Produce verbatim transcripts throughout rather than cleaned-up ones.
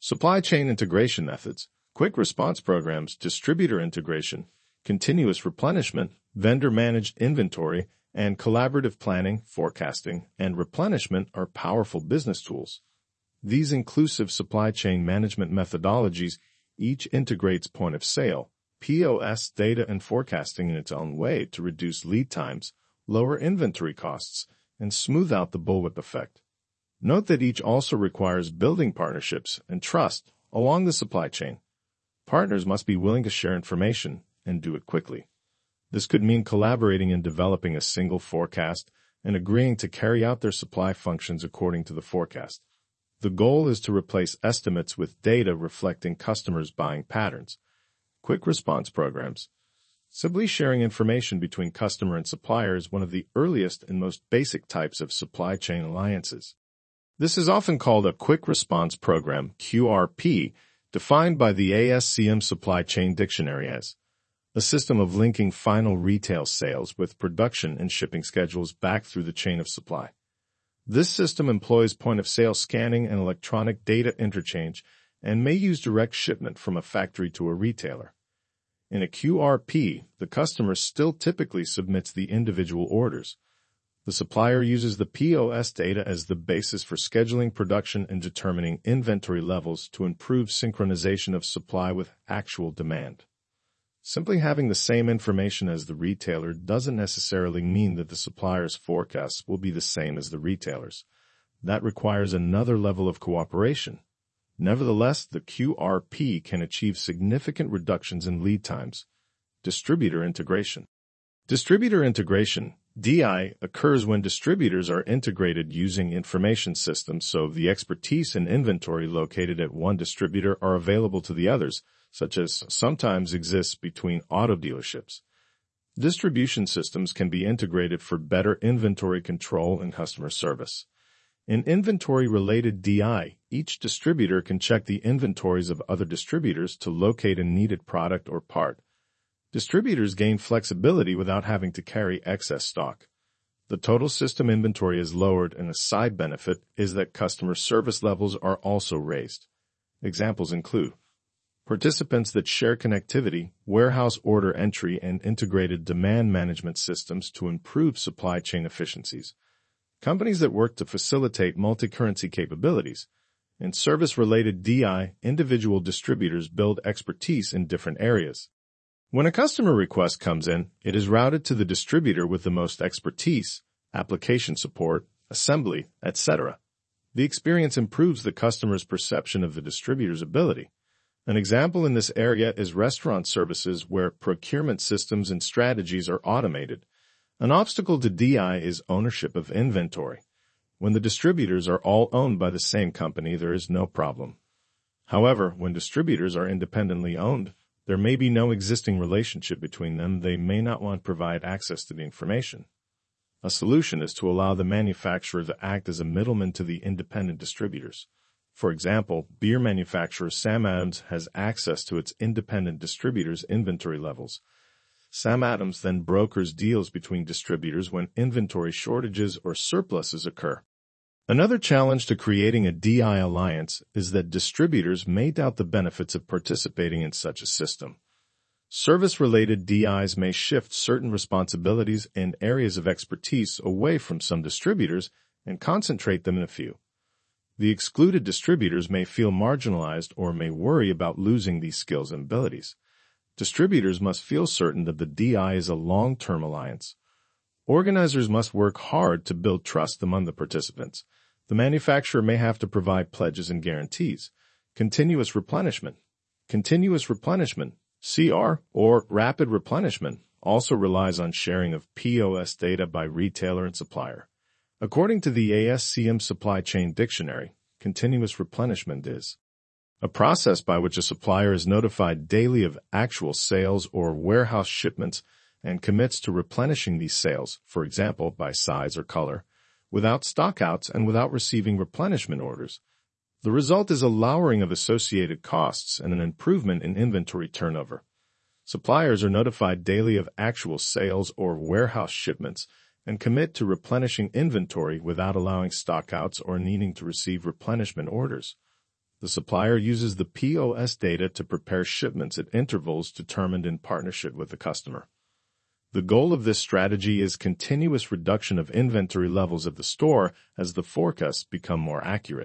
Supply chain integration methods, quick response programs, distributor integration, continuous replenishment, vendor-managed inventory, and collaborative planning, forecasting, and replenishment are powerful business tools. These inclusive supply chain management methodologies each integrates point of sale, P O S data and forecasting in its own way to reduce lead times, lower inventory costs, and smooth out the bullwhip effect. Note that each also requires building partnerships and trust along the supply chain. Partners must be willing to share information and do it quickly. This could mean collaborating in developing a single forecast and agreeing to carry out their supply functions according to the forecast. The goal is to replace estimates with data reflecting customers' buying patterns. Quick response programs. Simply sharing information between customer and supplier is one of the earliest and most basic types of supply chain alliances. This is often called a Quick Response Program, Q R P, defined by the A S C M Supply Chain Dictionary as a system of linking final retail sales with production and shipping schedules back through the chain of supply. This system employs point-of-sale scanning and electronic data interchange and may use direct shipment from a factory to a retailer. In a Q R P, the customer still typically submits the individual orders. The supplier uses the P O S data as the basis for scheduling production and determining inventory levels to improve synchronization of supply with actual demand. Simply having the same information as the retailer doesn't necessarily mean that the supplier's forecasts will be the same as the retailer's. That requires another level of cooperation. Nevertheless, the Q R P can achieve significant reductions in lead times. Distributor integration. Distributor integration, D I, occurs when distributors are integrated using information systems so the expertise and inventory located at one distributor are available to the others, such as sometimes exists between auto dealerships. Distribution systems can be integrated for better inventory control and customer service. In inventory-related D I, each distributor can check the inventories of other distributors to locate a needed product or part. Distributors gain flexibility without having to carry excess stock. The total system inventory is lowered, and a side benefit is that customer service levels are also raised. Examples include participants that share connectivity, warehouse order entry, and integrated demand management systems to improve supply chain efficiencies. Companies that work to facilitate multi-currency capabilities. In service-related D I, individual distributors build expertise in different areas. When a customer request comes in, it is routed to the distributor with the most expertise, application support, assembly, et cetera. The experience improves the customer's perception of the distributor's ability. An example in this area is restaurant services where procurement systems and strategies are automated. An obstacle to D I is ownership of inventory. When the distributors are all owned by the same company, there is no problem. However, when distributors are independently owned, there may be no existing relationship between them. They may not want to provide access to the information. A solution is to allow the manufacturer to act as a middleman to the independent distributors. For example, beer manufacturer Sam Adams has access to its independent distributors' inventory levels. Sam Adams then brokers deals between distributors when inventory shortages or surpluses occur. Another challenge to creating a D I alliance is that distributors may doubt the benefits of participating in such a system. Service-related D Is may shift certain responsibilities and areas of expertise away from some distributors and concentrate them in a few. The excluded distributors may feel marginalized or may worry about losing these skills and abilities. Distributors must feel certain that the D I is a long-term alliance. Organizers must work hard to build trust among the participants. The manufacturer may have to provide pledges and guarantees. Continuous replenishment. Continuous replenishment, C R, or rapid replenishment, also relies on sharing of P O S data by retailer and supplier. According to the A S C M Supply Chain Dictionary, continuous replenishment is a process by which a supplier is notified daily of actual sales or warehouse shipments and commits to replenishing these sales, for example, by size or color, without stockouts and without receiving replenishment orders. The result is a lowering of associated costs and an improvement in inventory turnover. Suppliers are notified daily of actual sales or warehouse shipments and commit to replenishing inventory without allowing stockouts or needing to receive replenishment orders. The supplier uses the P O S data to prepare shipments at intervals determined in partnership with the customer. The goal of this strategy is continuous reduction of inventory levels at the store as the forecasts become more accurate.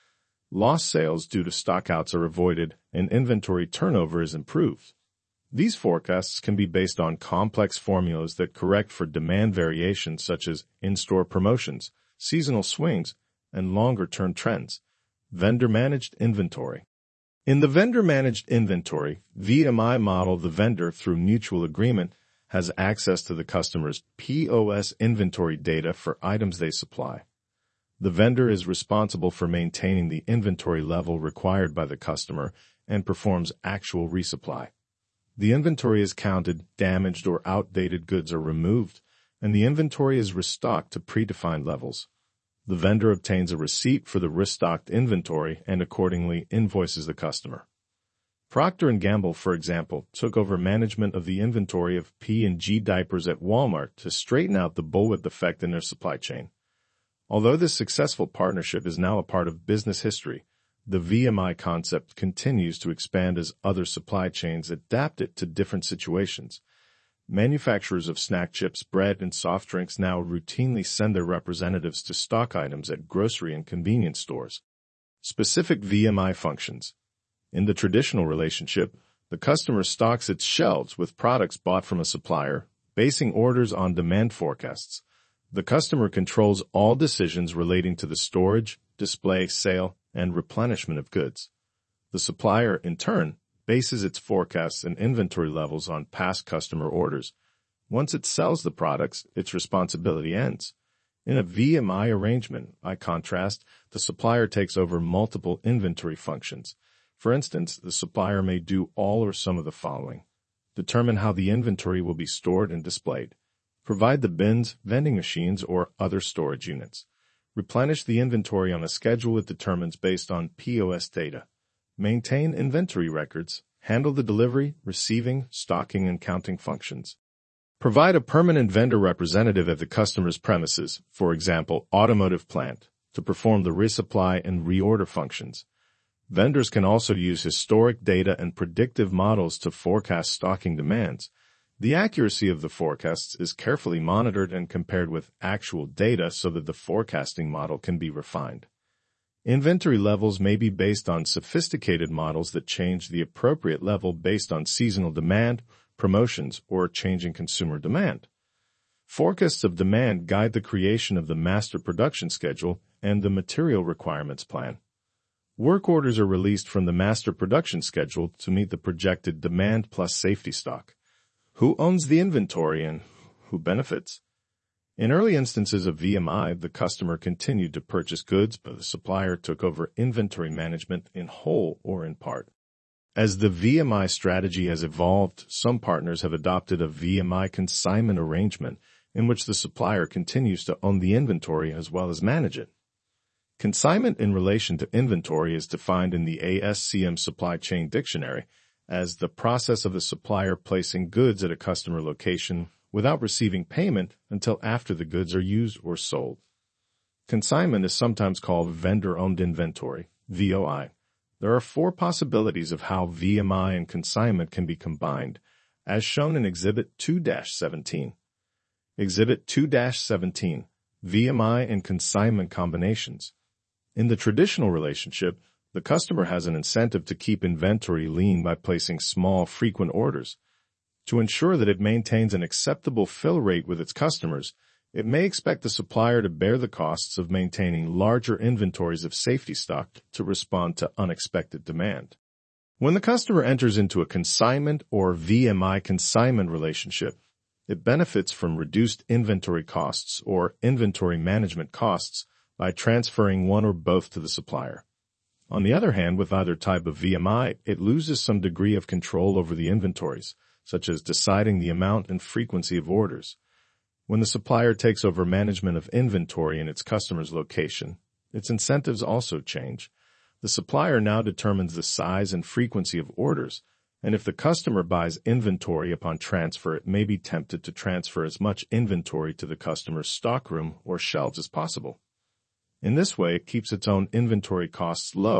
Lost sales due to stockouts are avoided and inventory turnover is improved. These forecasts can be based on complex formulas that correct for demand variations such as in-store promotions, seasonal swings, and longer-term trends. Vendor-managed inventory. In the vendor-managed inventory, V M I model, the vendor, through mutual agreement, has access to the customer's P O S inventory data for items they supply. The vendor is responsible for maintaining the inventory level required by the customer and performs actual resupply. The inventory is counted, damaged or outdated goods are removed, and the inventory is restocked to predefined levels. The vendor obtains a receipt for the restocked inventory and accordingly invoices the customer. Procter and Gamble, for example, took over management of the inventory of P and G diapers at Walmart to straighten out the bullwhip effect in their supply chain. Although this successful partnership is now a part of business history, the V M I concept continues to expand as other supply chains adapt it to different situations. Manufacturers of snack chips, bread, and soft drinks now routinely send their representatives to stock items at grocery and convenience stores. Specific V M I functions. In the traditional relationship, the customer stocks its shelves with products bought from a supplier, basing orders on demand forecasts. The customer controls all decisions relating to the storage, display, sale, and replenishment of goods. The supplier, in turn, bases its forecasts and inventory levels on past customer orders. Once it sells the products, its responsibility ends. In a V M I arrangement, by contrast, the supplier takes over multiple inventory functions. For instance, the supplier may do all or some of the following: determine how the inventory will be stored and displayed, provide the bins, vending machines, or other storage units, replenish the inventory on a schedule it determines based on P O S data, maintain inventory records, handle the delivery, receiving, stocking, and counting functions. Provide a permanent vendor representative at the customer's premises, for example, automotive plant, to perform the resupply and reorder functions. Vendors can also use historic data and predictive models to forecast stocking demands. The accuracy of the forecasts is carefully monitored and compared with actual data so that the forecasting model can be refined. Inventory levels may be based on sophisticated models that change the appropriate level based on seasonal demand, promotions, or changing consumer demand. Forecasts of demand guide the creation of the master production schedule and the material requirements plan. Work orders are released from the master production schedule to meet the projected demand plus safety stock. Who owns the inventory and who benefits? In early instances of V M I, the customer continued to purchase goods, but the supplier took over inventory management in whole or in part. As the V M I strategy has evolved, some partners have adopted a V M I consignment arrangement in which the supplier continues to own the inventory as well as manage it. Consignment in relation to inventory is defined in the A S C M Supply Chain Dictionary as the process of the supplier placing goods at a customer location without receiving payment until after the goods are used or sold. Consignment is sometimes called vendor-owned inventory, V O I. There are four possibilities of how V M I and consignment can be combined, as shown in Exhibit two dash seventeen. Exhibit two dash seventeen, V M I and consignment combinations. In the traditional relationship, the customer has an incentive to keep inventory lean by placing small, frequent orders. To ensure that it maintains an acceptable fill rate with its customers, it may expect the supplier to bear the costs of maintaining larger inventories of safety stock to respond to unexpected demand. When the customer enters into a consignment or V M I consignment relationship, it benefits from reduced inventory costs or inventory management costs by transferring one or both to the supplier. On the other hand, with either type of V M I, it loses some degree of control over the inventories, such as deciding the amount and frequency of orders. When the supplier takes over management of inventory in its customer's location, its incentives also change. The supplier now determines the size and frequency of orders, and if the customer buys inventory upon transfer, it may be tempted to transfer as much inventory to the customer's stockroom or shelves as possible. In this way, it keeps its own inventory costs low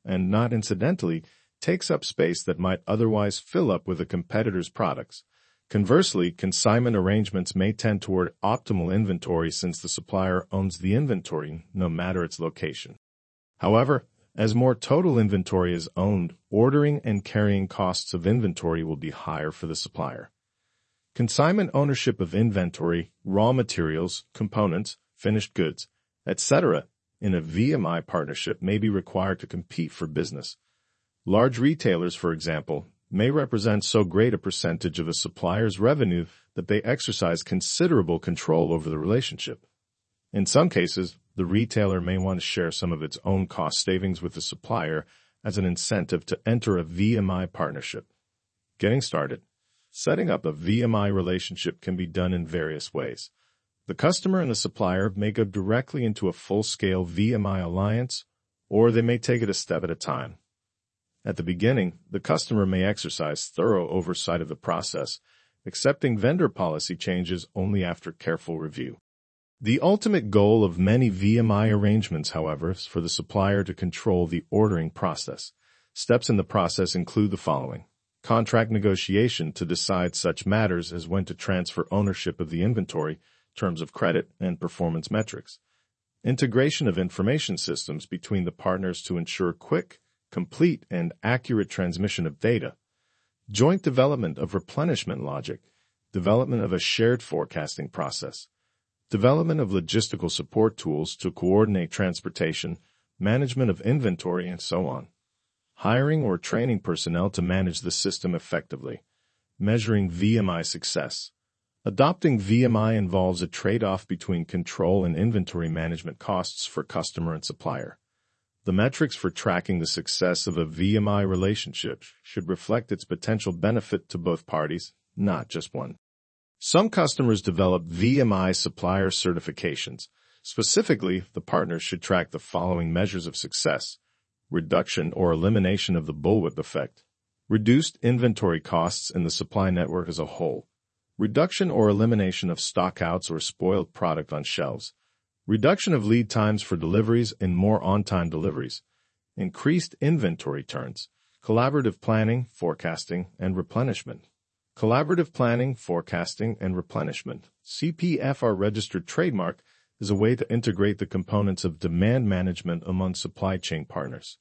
and not incidentally, takes up space that might otherwise fill up with a competitor's products. Conversely, consignment arrangements may tend toward optimal inventory since the supplier owns the inventory, no matter its location. However, as more total inventory is owned, ordering and carrying costs of inventory will be higher for the supplier. Consignment ownership of inventory, raw materials, components, finished goods, et cetera in a V M I partnership may be required to compete for business. Large retailers, for example, may represent so great a percentage of a supplier's revenue that they exercise considerable control over the relationship. In some cases, the retailer may want to share some of its own cost savings with the supplier as an incentive to enter a V M I partnership. Getting started. Setting up a V M I relationship can be done in various ways. The customer and the supplier may go directly into a full-scale V M I alliance, or they may take it a step at a time. At the beginning, the customer may exercise thorough oversight of the process, accepting vendor policy changes only after careful review. The ultimate goal of many V M I arrangements, however, is for the supplier to control the ordering process. Steps in the process include the following: contract negotiation to decide such matters as when to transfer ownership of the inventory, terms of credit, and performance metrics. Integration of information systems between the partners to ensure quick, complete, and accurate transmission of data. Joint development of replenishment logic. Development of a shared forecasting process. Development of logistical support tools to coordinate transportation, management of inventory, and so on. Hiring or training personnel to manage the system effectively. Measuring V M I success. Adopting V M I involves a trade-off between control and inventory management costs for customer and supplier. The metrics for tracking the success of a V M I relationship should reflect its potential benefit to both parties, not just one. Some customers develop V M I supplier certifications. Specifically, the partners should track the following measures of success: reduction or elimination of the bullwhip effect, reduced inventory costs in the supply network as a whole, reduction or elimination of stockouts or spoiled product on shelves, reduction of lead times for deliveries and more on-time deliveries, increased inventory turns, collaborative planning, forecasting, and replenishment. Collaborative planning, forecasting, and replenishment, C P F R registered trademark, is a way to integrate the components of demand management among supply chain partners.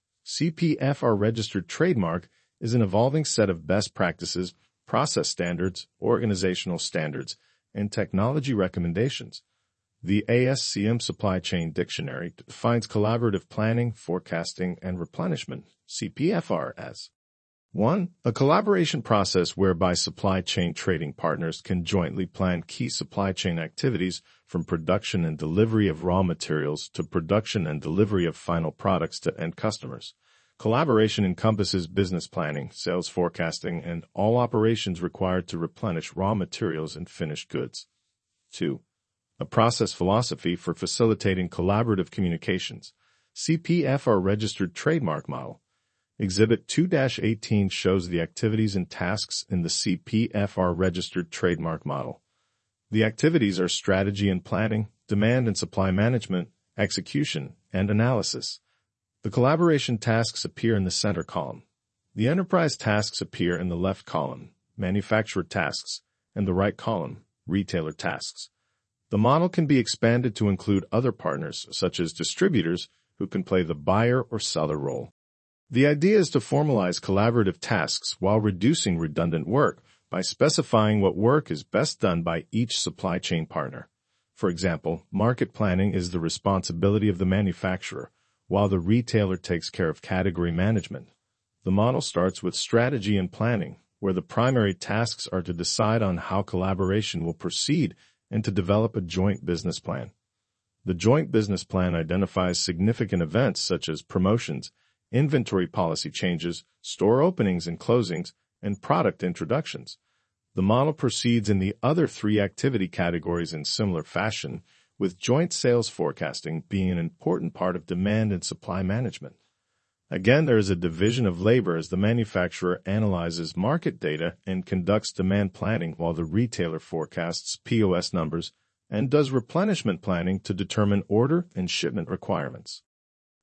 C P F R registered trademark is an evolving set of best practices, process standards, organizational standards, and technology recommendations. The A S C M Supply Chain Dictionary defines collaborative planning, forecasting, and replenishment, C P F R, as one. A collaboration process whereby supply chain trading partners can jointly plan key supply chain activities from production and delivery of raw materials to production and delivery of final products to end customers. Collaboration encompasses business planning, sales forecasting, and all operations required to replenish raw materials and finished goods. two. A process philosophy for facilitating collaborative communications, C P F R registered trademark model. Exhibit two dash eighteen shows the activities and tasks in the C P F R registered trademark model. The activities are strategy and planning, demand and supply management, execution, and analysis. The collaboration tasks appear in the center column. The enterprise tasks appear in the left column, manufacturer tasks, and the right column, retailer tasks. The model can be expanded to include other partners, such as distributors, who can play the buyer or seller role. The idea is to formalize collaborative tasks while reducing redundant work by specifying what work is best done by each supply chain partner. For example, market planning is the responsibility of the manufacturer, while the retailer takes care of category management. The model starts with strategy and planning, where the primary tasks are to decide on how collaboration will proceed and to develop a joint business plan. The joint business plan identifies significant events such as promotions, inventory policy changes, store openings and closings, and product introductions. The model proceeds in the other three activity categories in similar fashion, with joint sales forecasting being an important part of demand and supply management. Again, there is a division of labor as the manufacturer analyzes market data and conducts demand planning while the retailer forecasts P O S numbers and does replenishment planning to determine order and shipment requirements.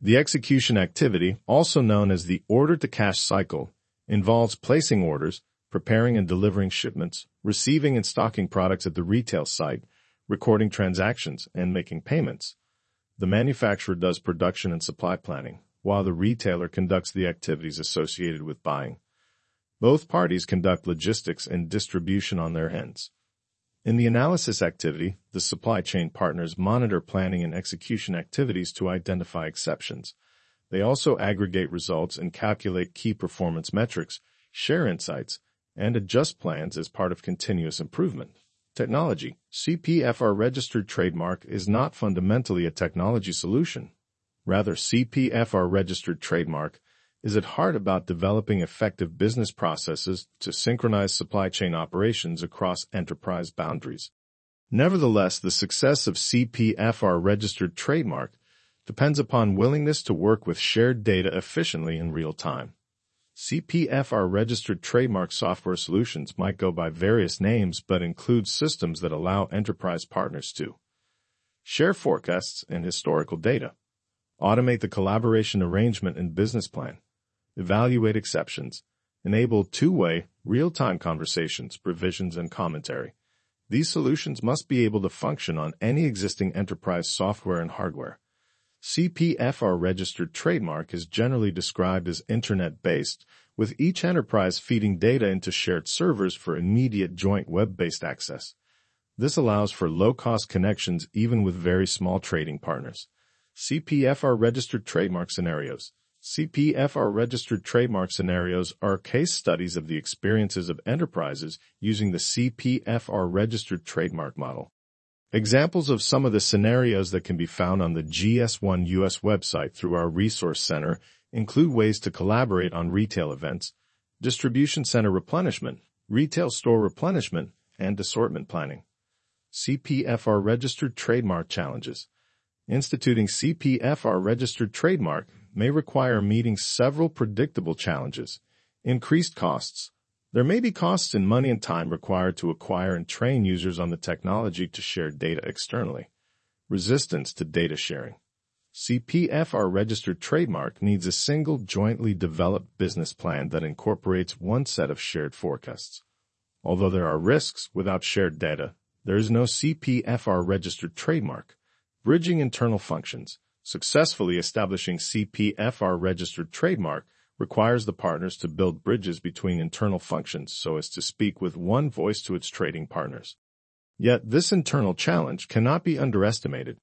The execution activity, also known as the order-to-cash cycle, involves placing orders, preparing and delivering shipments, receiving and stocking products at the retail site, recording transactions, and making payments. The manufacturer does production and supply planning, while the retailer conducts the activities associated with buying. Both parties conduct logistics and distribution on their ends. In the analysis activity, the supply chain partners monitor planning and execution activities to identify exceptions. They also aggregate results and calculate key performance metrics, share insights, and adjust plans as part of continuous improvement. Technology. C P F R-registered trademark is not fundamentally a technology solution. Rather, C P F R-registered trademark is at heart about developing effective business processes to synchronize supply chain operations across enterprise boundaries. Nevertheless, the success of C P F R-registered trademark depends upon willingness to work with shared data efficiently in real time. C P F R-registered trademark software solutions might go by various names but include systems that allow enterprise partners to share forecasts and historical data, automate the collaboration arrangement and business plan, evaluate exceptions, enable two-way, real-time conversations, provisions, and commentary. These solutions must be able to function on any existing enterprise software and hardware. C P F R-registered trademark is generally described as Internet-based, with each enterprise feeding data into shared servers for immediate joint web-based access. This allows for low-cost connections even with very small trading partners. C P F R-registered trademark scenarios. C P F R-registered trademark scenarios are case studies of the experiences of enterprises using the C P F R-registered trademark model. Examples of some of the scenarios that can be found on the G S one U S website through our Resource Center include ways to collaborate on retail events, distribution center replenishment, retail store replenishment, and assortment planning. C P F R-registered trademark challenges. Instituting C P F R-registered trademark may require meeting several predictable challenges. Increased costs. There may be costs in money and time required to acquire and train users on the technology to share data externally. Resistance to data sharing. C P F R-registered trademark needs a single jointly developed business plan that incorporates one set of shared forecasts. Although there are risks without shared data, there is no C P F R-registered trademark. Bridging internal functions. Successfully establishing C P F R-registered trademark requires the partners to build bridges between internal functions so as to speak with one voice to its trading partners. Yet this internal challenge cannot be underestimated.